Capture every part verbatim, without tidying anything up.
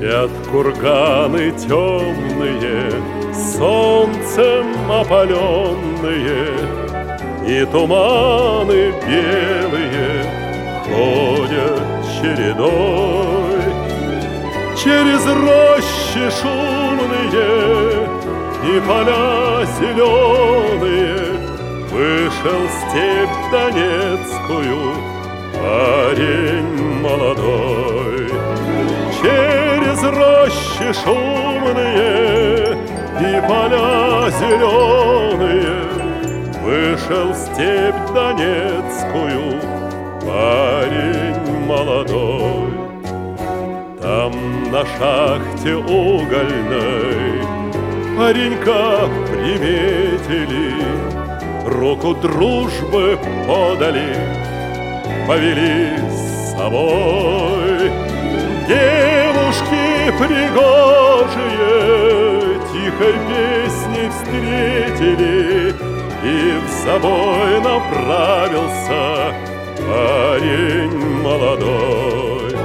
Спят курганы темные, солнцем опаленные, и туманы белые ходят чередой. Через рощи шумные и поля зеленые вышел в степь донецкую парень молодой. Через рощи шумные и поля зеленые вышел в степь донецкую парень молодой. Там на шахте угольной паренька приметили, руку дружбы подали, повели с собой. Девушки пригожие тихой песней встретили, и в собой направился парень молодой.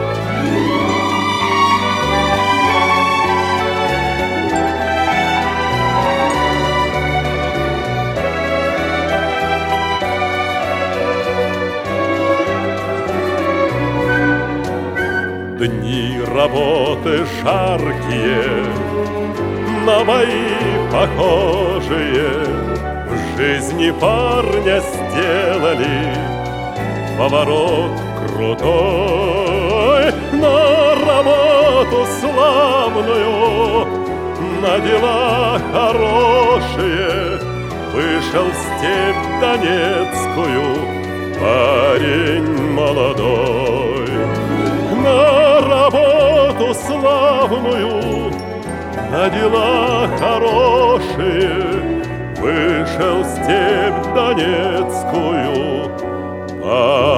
Дни работы жаркие, на бои похожие, в жизни парня сделали поворот крутой. На работу славную, на дела хорошие вышел в степь донецкую парень молодой. На работу славную, на дела хорошие вышел в степь донецкую